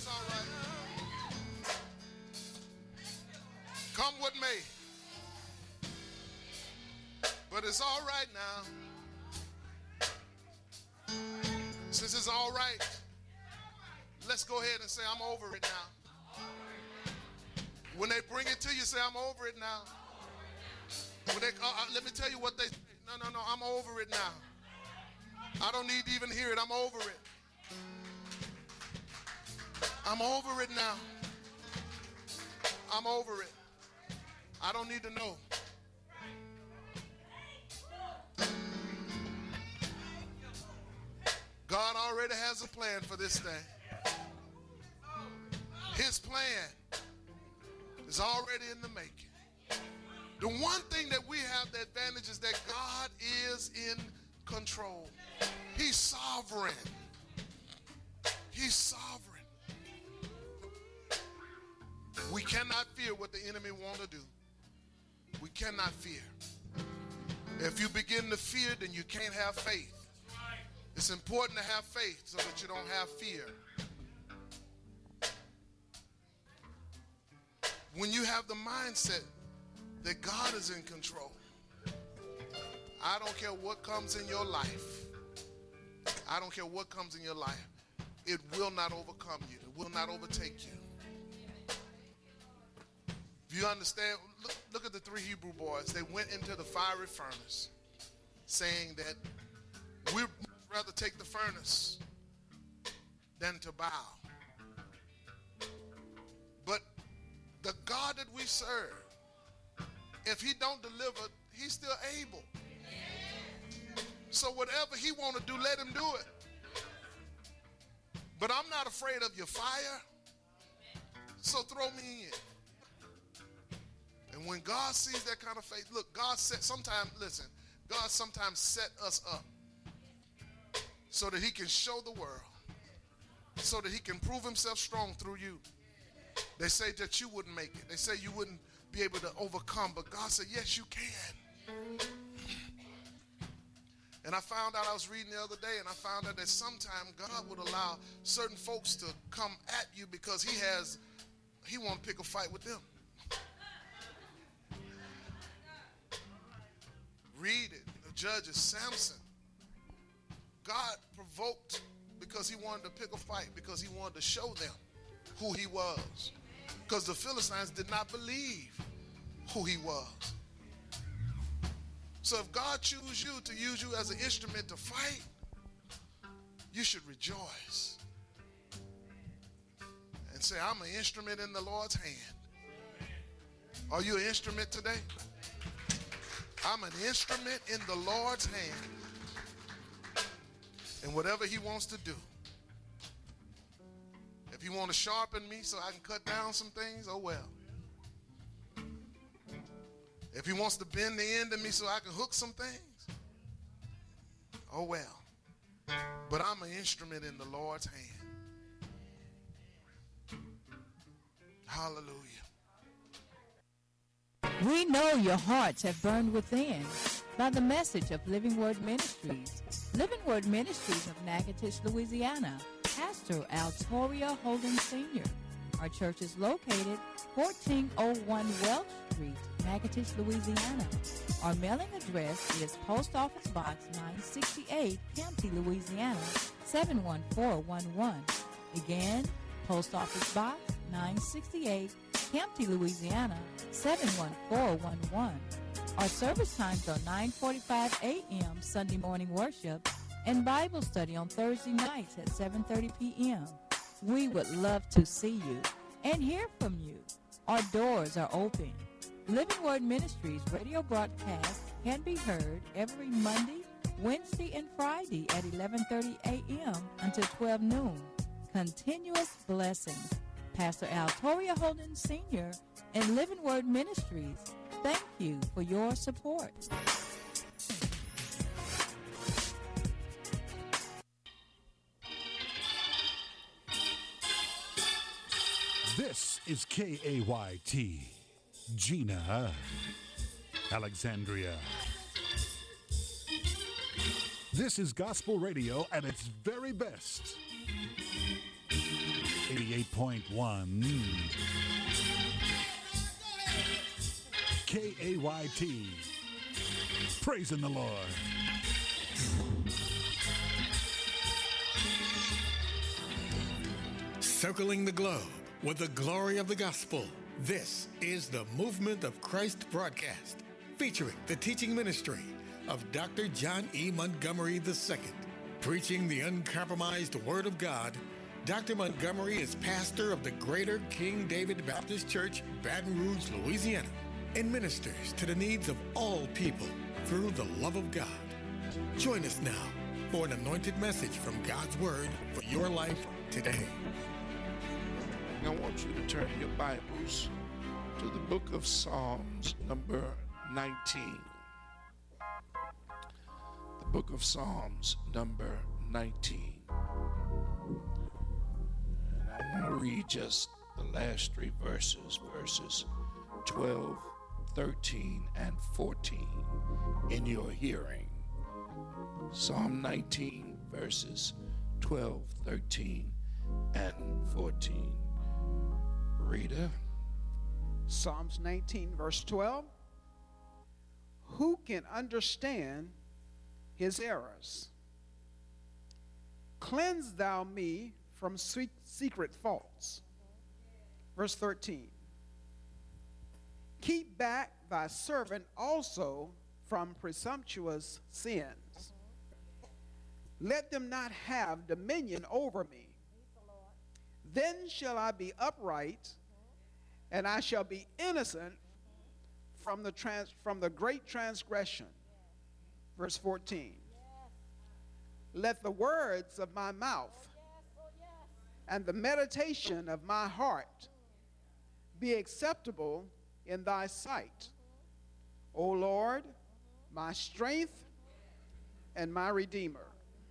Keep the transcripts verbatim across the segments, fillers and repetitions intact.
all right. Come what may. But it's all right now. Since it's all right, let's go ahead and say, I'm over it now. When they bring it to you, say, I'm over it now. When they, uh, uh, let me tell you what they say. No, no, no, I'm over it now. I don't need to even hear it. I'm over it. I'm over it now. I'm over it. I don't need to know. God already has a plan for this thing. His plan is already in the making. The one thing that we have the advantage is that God is in control. He's sovereign. He's sovereign. We cannot fear what the enemy wants to do. We cannot fear. If you begin to fear, then you can't have faith. It's important to have faith so that you don't have fear. When you have the mindset that God is in control, I don't care what comes in your life. I don't care what comes in your life. It will not overcome you. It will not overtake you. If you understand, look, look at the three Hebrew boys. They went into the fiery furnace saying that we'd rather take the furnace than to bow. But the God that we serve, if he don't deliver, he's still able. So whatever he want to do, let him do it. But I'm not afraid of your fire, so throw me in. And when God sees that kind of faith, look, God set, sometimes, listen, God sometimes set us up so that he can show the world, so that he can prove himself strong through you. They say that you wouldn't make it. They say you wouldn't be able to overcome, but God said, yes, you can. And I found out, I was reading the other day, and I found out that sometimes God would allow certain folks to come at you because he has, he want to pick a fight with them. Read it. The Judges, Samson. God provoked because he wanted to pick a fight, because he wanted to show them who he was. Because the Philistines did not believe who he was. So if God chooses you to use you as an instrument to fight, you should rejoice and say, I'm an instrument in the Lord's hand. Are you an instrument today? I'm an instrument in the Lord's hand. And whatever he wants to do, if he wants to sharpen me so I can cut down some things, oh well. If he wants to bend the end of me so I can hook some things, oh well. But I'm an instrument in the Lord's hand. Hallelujah. We know your hearts have burned within by the message of Living Word Ministries. Living Word Ministries of Natchitoches, Louisiana. Pastor Altoria Holden Senior Our church is located fourteen oh one Welch Street, Natchitoches, Louisiana. Our mailing address is Post Office Box nine sixty-eight, Campty, Louisiana, seven one four one one. Again, Post Office Box nine sixty-eight, Campty, Louisiana, seven one four one one. Our service times are nine forty-five a.m. Sunday morning worship and Bible study on Thursday nights at seven thirty p.m. We would love to see you and hear from you. Our doors are open. Living Word Ministries radio broadcast can be heard every Monday, Wednesday, and Friday at eleven thirty a.m. until twelve noon. Continuous blessings. Pastor Altoria Holden Senior and Living Word Ministries, thank you for your support. This is K A Y T, Gina, Alexandria. This is gospel radio at its very best. eighty-eight ninety-eight point one. K A Y T. Praising the Lord. Circling the globe with the glory of the gospel. This is the Movement of Christ broadcast, featuring the teaching ministry of Doctor John E. Montgomery the Second. Preaching the uncompromised Word of God, Doctor Montgomery is pastor of the Greater King David Baptist Church, Baton Rouge, Louisiana, and ministers to the needs of all people through the love of God. Join us now for an anointed message from God's Word for your life today. I want you to turn your Bibles to the book of Psalms, number nineteen. The book of Psalms, number nineteen. And I want to read just the last three verses, verses twelve, thirteen, and fourteen in your hearing. Psalm nineteen, verses twelve, thirteen, and fourteen. Reader. Psalms nineteen, verse twelve. Who can understand his errors? Cleanse thou me from secret faults. Verse thirteen. Keep back thy servant also from presumptuous sins. Let them not have dominion over me. Then shall I be upright, and I shall be innocent from the trans, from the great transgression. Verse fourteen. Let the words of my mouth and the meditation of my heart be acceptable in thy sight, O Lord, my strength and my redeemer.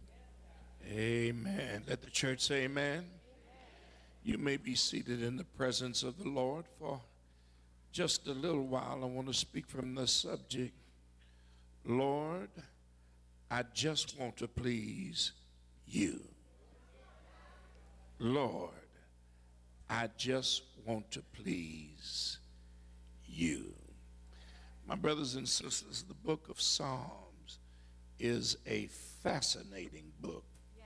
Amen. Let the church say amen. You may be seated in the presence of the Lord for just a little while. I want to speak from the subject, Lord, I just want to please you. Lord, I just want to please you. My brothers and sisters, the book of Psalms is a fascinating book.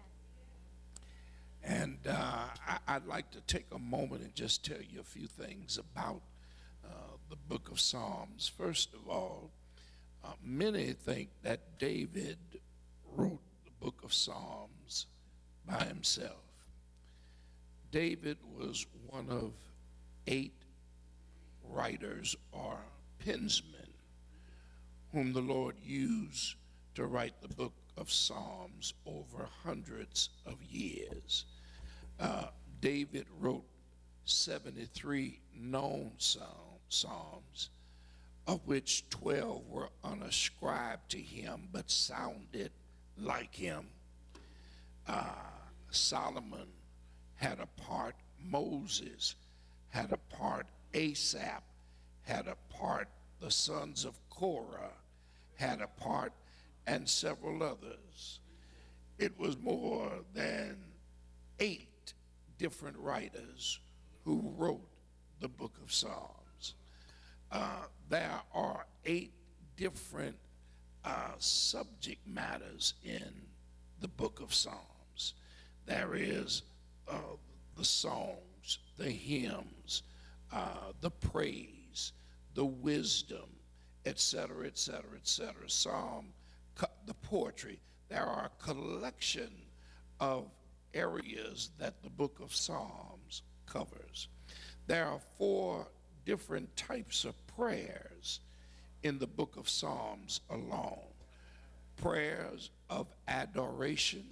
And uh, I, I'd like to take a moment and just tell you a few things about uh, the book of Psalms. First of all, uh, many think that David wrote the book of Psalms by himself. David was one of eight writers or pensmen whom the Lord used to write the book of Psalms over hundreds of years. Uh, David wrote seventy-three known psalms, of which twelve were unascribed to him but sounded like him. Uh, Solomon had a part, Moses had a part, Asaph had a part, the sons of Korah had a part, and several others. It was more than eight different writers who wrote the book of Psalms. Uh, there are eight different uh, subject matters in the book of Psalms. There is uh, the songs, the hymns, uh, the praise, the wisdom, et cetera, et cetera, et cetera. Psalm, the poetry. There are a collection of areas that the book of Psalms covers. There are four different types of prayers in the book of Psalms alone. Prayers of adoration,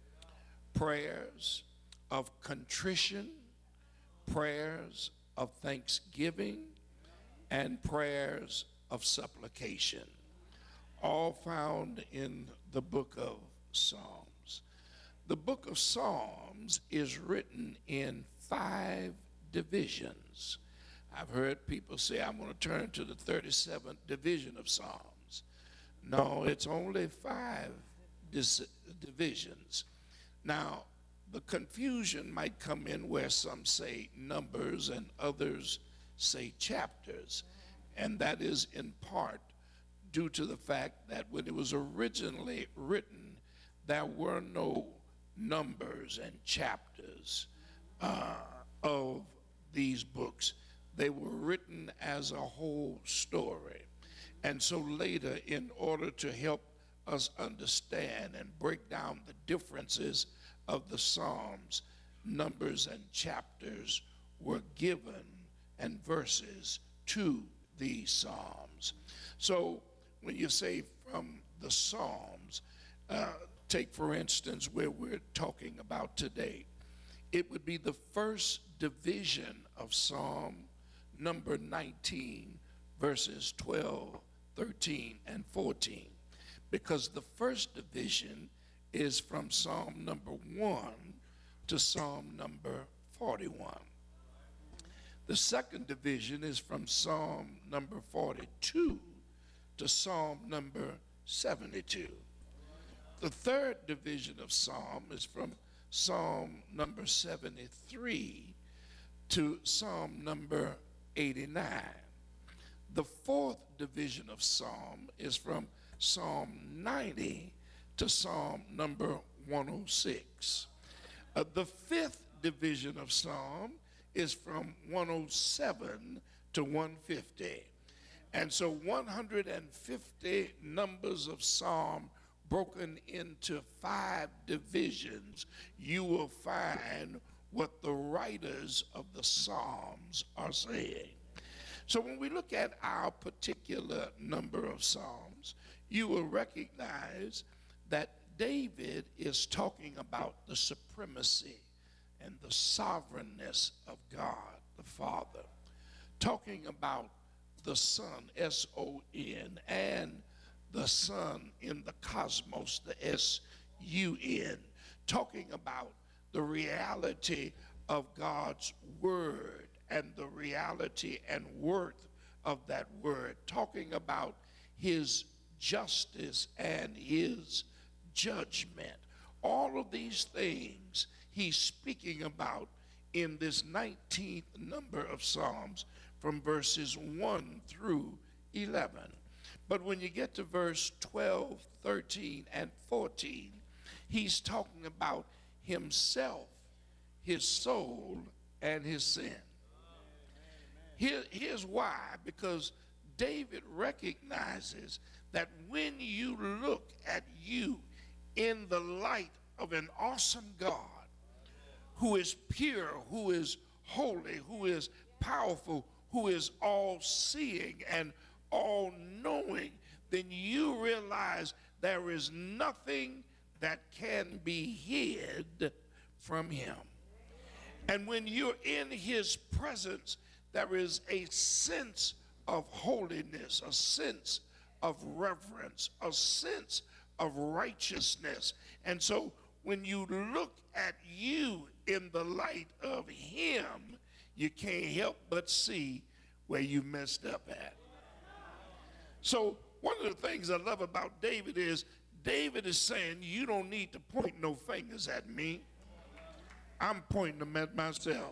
prayers of contrition, prayers of thanksgiving, and prayers of supplication, all found in the book of Psalms. The book of Psalms is written in five divisions. I've heard people say, I'm going to turn to the thirty-seventh division of Psalms. No, it's only five dis- divisions. Now, the confusion might come in where some say numbers and others say chapters. And that is in part due to the fact that when it was originally written, there were no numbers and chapters uh, of these books. They were written as a whole story. And so later, in order to help us understand and break down the differences of the Psalms, numbers and chapters were given and verses to these Psalms. So when you say from the Psalms, uh, take for instance where we're talking about today, it would be the first division of Psalm number nineteen, verses twelve, thirteen, and fourteen, because the first division is from Psalm number one to Psalm number forty-one. The second division is from Psalm number forty-two to Psalm number seventy-two. The third division of Psalm is from Psalm number seventy-three to Psalm number eighty-nine. The fourth division of Psalm is from Psalm ninety to Psalm number one oh six. Uh, the fifth division of Psalm is from one oh seven to one fifty. And so one hundred fifty numbers of Psalm broken into five divisions, you will find what the writers of the Psalms are saying. So when we look at our particular number of Psalms, you will recognize that David is talking about the supremacy and the sovereignness of God the Father, talking about the Son, S O N, and the Son in the cosmos, the S U N, talking about the reality of God's word and the reality and worth of that word, talking about his justice and his judgment. All of these things he's speaking about in this nineteenth number of Psalms from verses one through eleven. But when you get to verse twelve, thirteen, and fourteen, he's talking about himself, his soul, and his sin. Here, here's why, because David recognizes that when you look at you in the light of an awesome God who is pure, who is holy, who is powerful, who is all-seeing and all-knowing, then you realize there is nothing that can be hid from him. And when you're in his presence, there is a sense of holiness, a sense of reverence, a sense of righteousness. And so when you look at you in the light of him, you can't help but see where you messed up at. So one of the things I love about David is David is saying, you don't need to point no fingers at me. I'm pointing them at myself.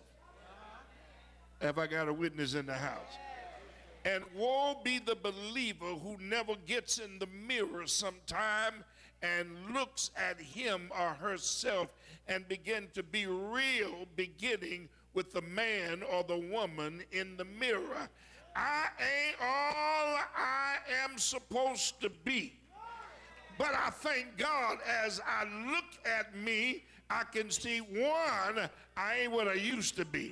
Have I got a witness in the house? And woe be the believer who never gets in the mirror sometime and looks at him or herself and begin to be real, beginning with the man or the woman in the mirror. I ain't all I am supposed to be. But I thank God as I look at me, I can see, one, I ain't what I used to be.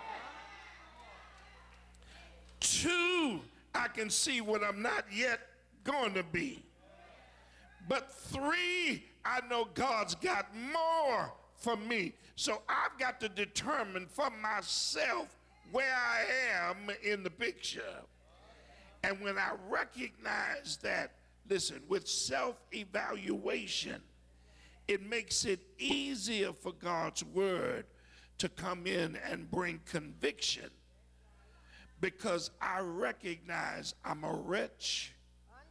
Two, I can see what I'm not yet going to be. But three, I know God's got more for me. So I've got to determine for myself where I am in the picture. And when I recognize that, listen, with self-evaluation, it makes it easier for God's word to come in and bring conviction, because I recognize I'm a wretch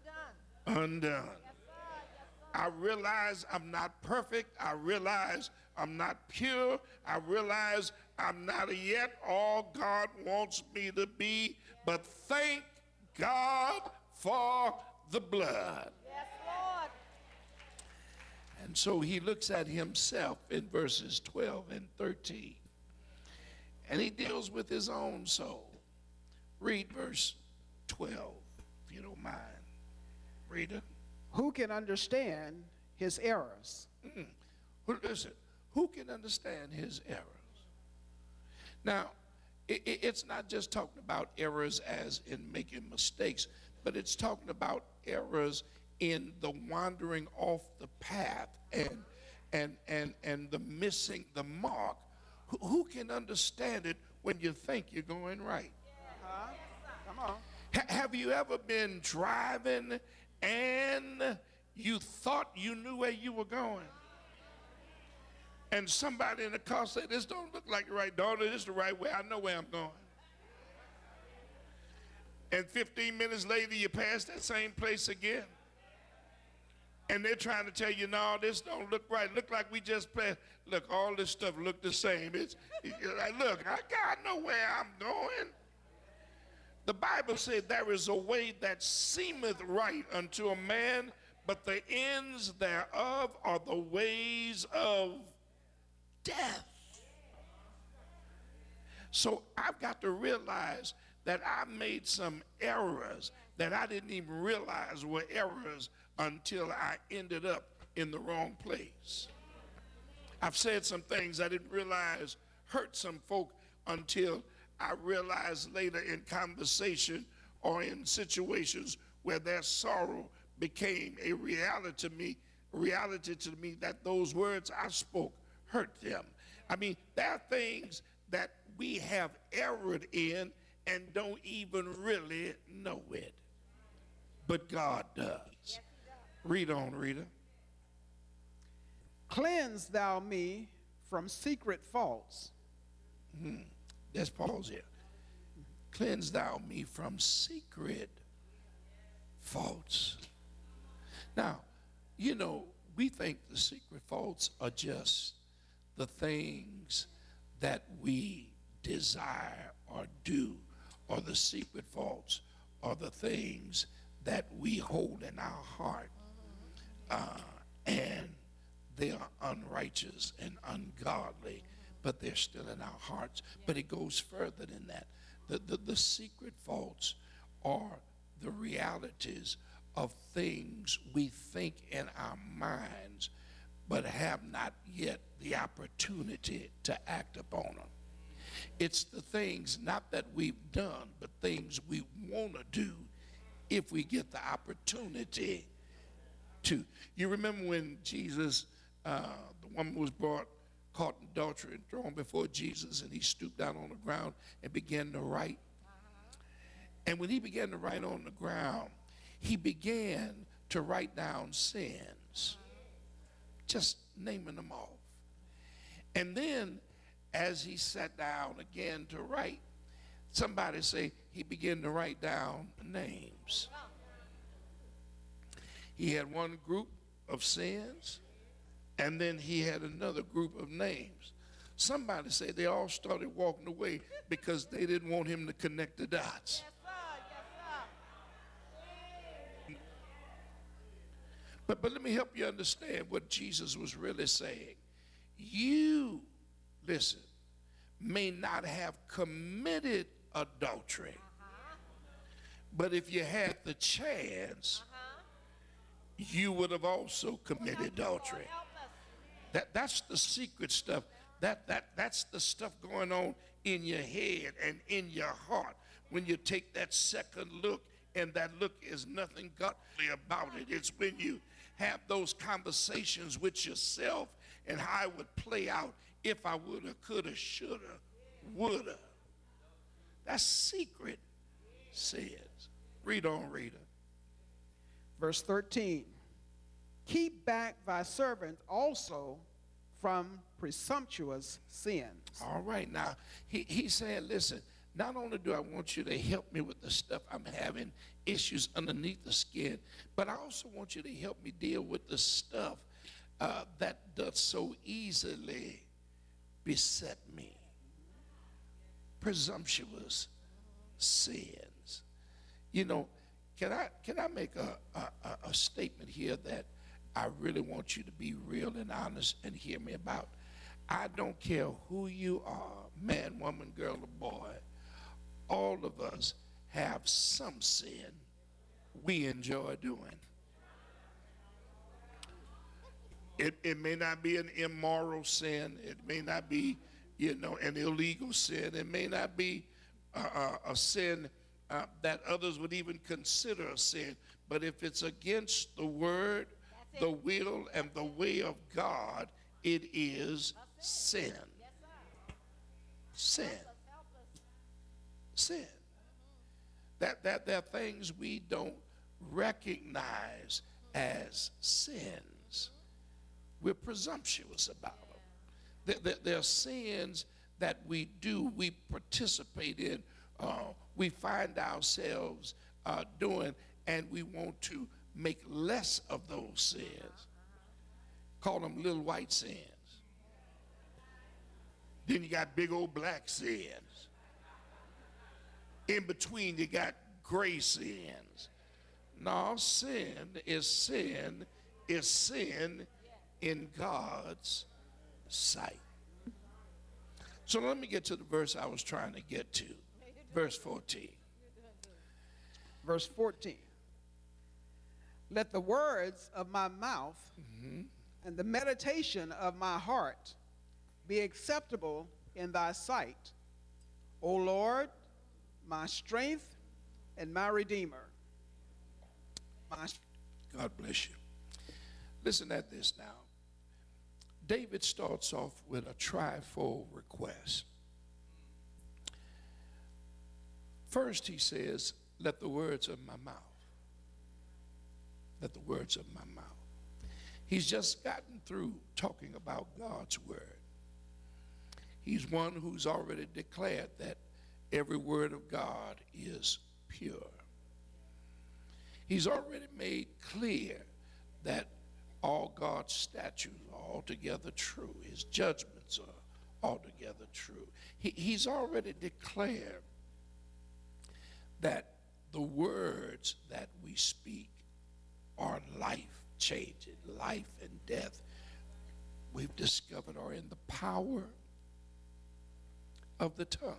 undone. undone. Yes, sir. Yes, sir. I realize I'm not perfect. I realize I'm not pure. I realize I'm not yet all God wants me to be. But thank God for the blood. Yes, Lord. And so he looks at himself in verses twelve and thirteen. And he deals with his own soul. Read verse twelve, if you don't mind. Read it. Who can understand his errors? Mm-mm. Who, listen, who can understand his errors? Now, it, it, it's not just talking about errors as in making mistakes, but it's talking about errors in the wandering off the path and and and and the missing the mark. Who, who can understand it when you think you're going right? Huh? Come on. Ha- have you ever been driving and you thought you knew where you were going? And somebody in the car said, "This don't look like the right, daughter. This is the right way. I know where I'm going." And fifteen minutes later, you pass that same place again. And they're trying to tell you, "No, this don't look right. Look like we just passed. Look, all this stuff look the same. It's, it's like, look, I gotta know where I'm going." The Bible said there is a way that seemeth right unto a man, but the ends thereof are the ways of death. So I've got to realize that I made some errors that I didn't even realize were errors until I ended up in the wrong place. I've said some things I didn't realize hurt some folk until I realized later in conversation or in situations where their sorrow became a reality to me, reality to me that those words I spoke hurt them. I mean, there are things that we have erred in and don't even really know it. But God does. Read on, Rita. Cleanse thou me from secret faults. Hmm. Let's pause here. Cleanse thou me from secret faults. Now, you know, we think the secret faults are just the things that we desire or do, or the secret faults are the things that we hold in our heart, uh, and they are unrighteous and ungodly, but they're still in our hearts. But it goes further than that. The, the, the secret faults are the realities of things we think in our minds, but have not yet the opportunity to act upon them. It's the things not that we've done, but things we want to do if we get the opportunity to. You remember when Jesus, uh, the woman was brought, caught in adultery and thrown before Jesus, and he stooped down on the ground and began to write. And when he began to write on the ground, he began to write down sins, just naming them off. And then as he sat down again to write, somebody say he began to write down names. He had one group of sins, and then he had another group of names. Somebody say they all started walking away because they didn't want him to connect the dots. But, but let me help you understand what Jesus was really saying. You, listen, may not have committed adultery, but if you had the chance, you would have also committed adultery. That, that's the secret stuff. That, that, that's the stuff going on in your head and in your heart when you take that second look, and that look is nothing godly about it. It's when you have those conversations with yourself and how it would play out if I woulda, coulda, shoulda, woulda. That's secret sins. Read on, Rita. Verse thirteen. Keep back thy servant also from presumptuous sins. All right, now, he, he said, listen, not only do I want you to help me with the stuff I'm having issues underneath the skin, but I also want you to help me deal with the stuff uh, that doth so easily beset me. Presumptuous sins. You know, can I can I make a, a, a statement here that I really want you to be real and honest and hear me about? I don't care who you are, man, woman, girl, or boy, all of us have some sin we enjoy doing. It, it may not be an immoral sin. It may not be, you know, an illegal sin. It may not be a, a, a sin uh, that others would even consider a sin. But if it's against the word, the will, and the way of God, it is sin. Sin. Sin. That, that there are things we don't recognize as sins. We're presumptuous about them. There, there, there are sins that we do, we participate in, uh, we find ourselves uh, doing, and we want to make less of those sins. Call them little white sins. Then you got big old black sins. In between, you got gray sins. No, sin is sin is sin in God's sight. So let me get to the verse I was trying to get to. Verse fourteen. Verse fourteen. Let the words of my mouth Mm-hmm. and the meditation of my heart be acceptable in thy sight, O Lord, my strength and my redeemer. My God bless you. Listen at this now. David starts off with a trifold request. First, he says, let the words of my mouth. Let the words of my mouth. He's just gotten through talking about God's word. He's one who's already declared that every word of God is pure. He's already made clear that all God's statutes are altogether true. His judgments are altogether true. He, he's already declared that the words that we speak are life-changing. Life and death, we've discovered, are in the power of the tongue.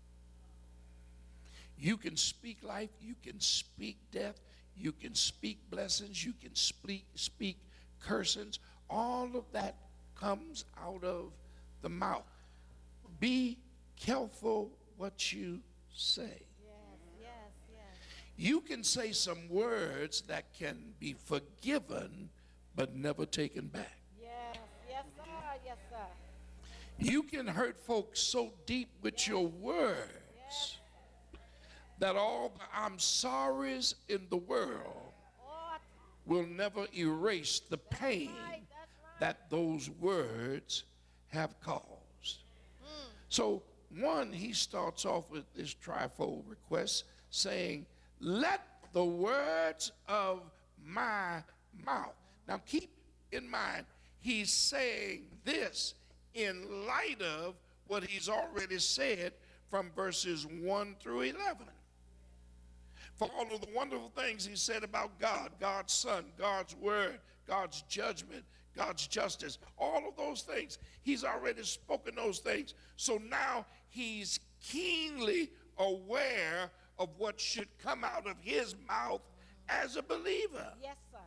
You can speak life, you can speak death, you can speak blessings, you can speak, speak cursings. All of that comes out of the mouth. Be careful what you say. Yes, yes, yes. You can say some words that can be forgiven but never taken back. Yes, yes, sir, yes, sir. You can hurt folks so deep with your words that all the I'm sorry's in the world Oh, will never erase the pain right, that's right. that those words have caused. So, one, he starts off with this trifold request saying, let the words of my mouth. Now, keep in mind, he's saying this in light of what he's already said from verses one through eleven. For all of the wonderful things he said about God, God's Son, God's Word, God's judgment, God's justice, all of those things, he's already spoken those things. So now he's keenly aware of what should come out of his mouth as a believer. Yes, sir.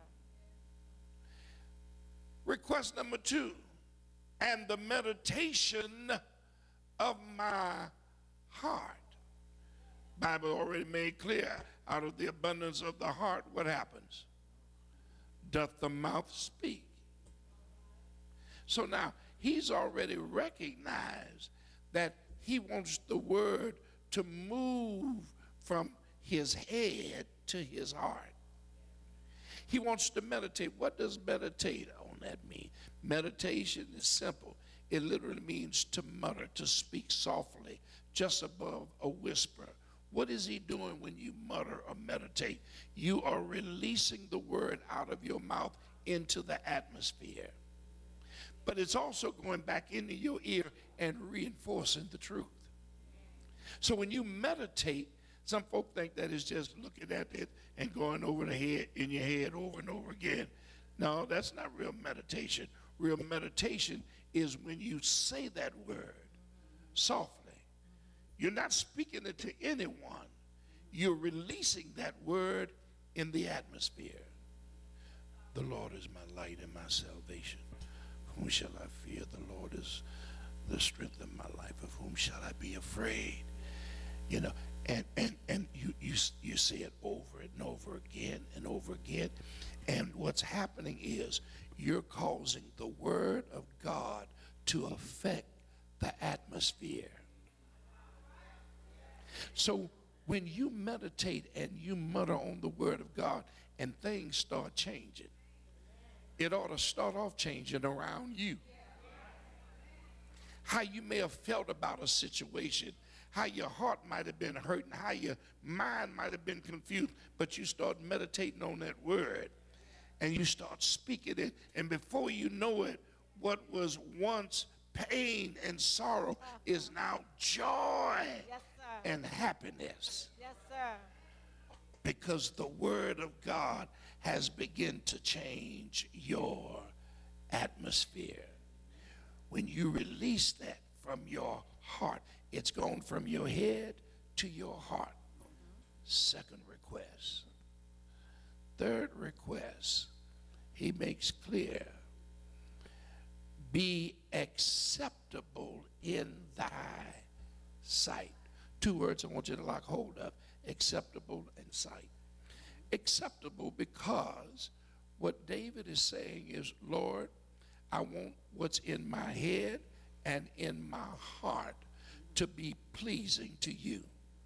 Request number two, and the meditation of my heart. Bible already made clear, out of the abundance of the heart, what happens? Doth the mouth speak? So now, he's already recognized that he wants the word to move from his head to his heart. He wants to meditate. What does meditate on that mean? Meditation is simple. It literally means to mutter, to speak softly, just above a whisper. What is he doing when you mutter or meditate? You are releasing the word out of your mouth into the atmosphere. but it's also going back into your ear and reinforcing the truth. So when you meditate, some folk think that is just looking at it and going over the head in your head over and over again. No, that's not real meditation. Real meditation is when you say that word softly. You're not speaking it to anyone. You're releasing that word in the atmosphere. The Lord is my light and my salvation. Whom shall I fear? The Lord is the strength of my life. Of whom shall I be afraid? You know, and and and you you you say it over and over again and over again. And what's happening is you're causing the word of God to affect the atmosphere. So when you meditate and you mutter on the word of God and things start changing, it ought to start off changing around you. How you may have felt about a situation, how your heart might have been hurting, how your mind might have been confused, but you start meditating on that word and you start speaking it, and before you know it, what was once pain and sorrow is now joy Yes, sir. and happiness, Yes, sir. because the word of God has begun to change your atmosphere. When you release that from your heart, it's gone from your head to your heart. Second request. Third request, he makes clear, be acceptable in thy sight. Two words I want you to lock hold of, acceptable and sight. Acceptable because what David is saying is, Lord, I want what's in my head and in my heart to be pleasing to you.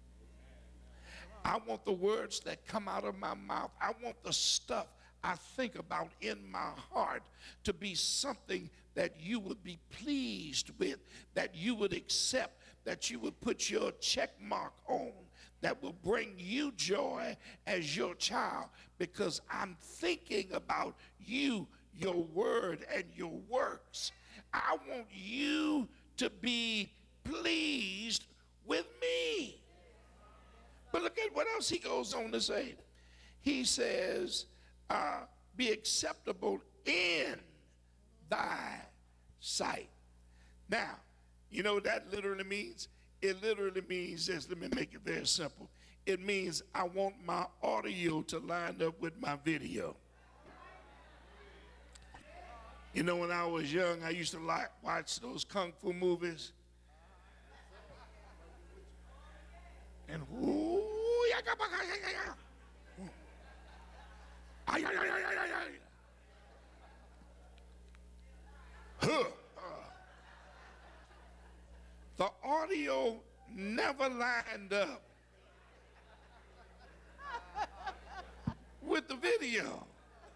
I want the words that come out of my mouth, I want the stuff I think about in my heart to be something that you would be pleased with, that you would accept, that you would put your check mark on, that will bring you joy as your child, because I'm thinking about you, your word, and your works. I want you to be pleased with me. But look at what else he goes on to say. He says, uh, be acceptable in thy sight. Now, you know what that literally means? It literally means this. Let me make it very simple. It means I want my audio to line up with my video. You know, when I was young, I used to like watch those kung fu movies. And whoo, huh. The audio never lined up with the video.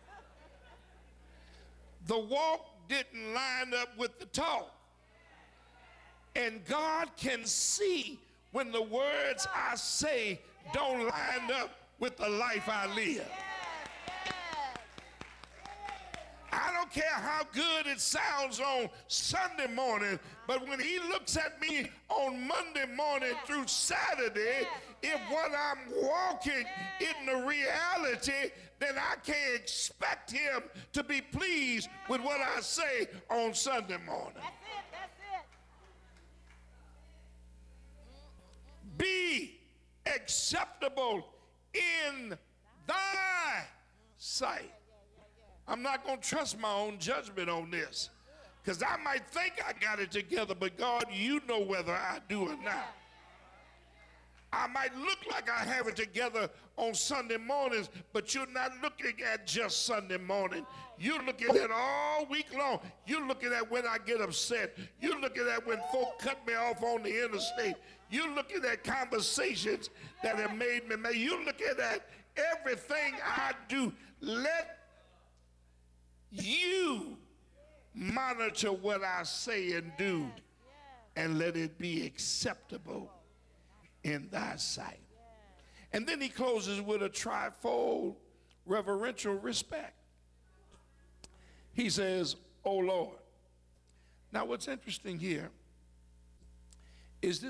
The walk didn't line up with the talk. And God can see when the words I say don't line up with the life I live. I don't care how good it sounds on Sunday morning, but when he looks at me on Monday morning through Saturday, if what I'm walking in the reality, then I can't expect him to be pleased with what I say on Sunday morning. That's it. That's it. Be acceptable in thy sight. I'm not going to trust my own judgment on this, because I might think I got it together, but God, you know whether I do or not. I might look like I have it together on Sunday mornings, but you're not looking at just Sunday morning. You're looking at all week long. You're looking at when I get upset. You're looking at when folk cut me off on the interstate. You're looking at conversations that have made me mad. You're looking at everything I do. Let you monitor what I say and do, and let it be acceptable in thy sight. And then he closes with a trifold reverential respect. He says, O Lord, Now, what's interesting here is this.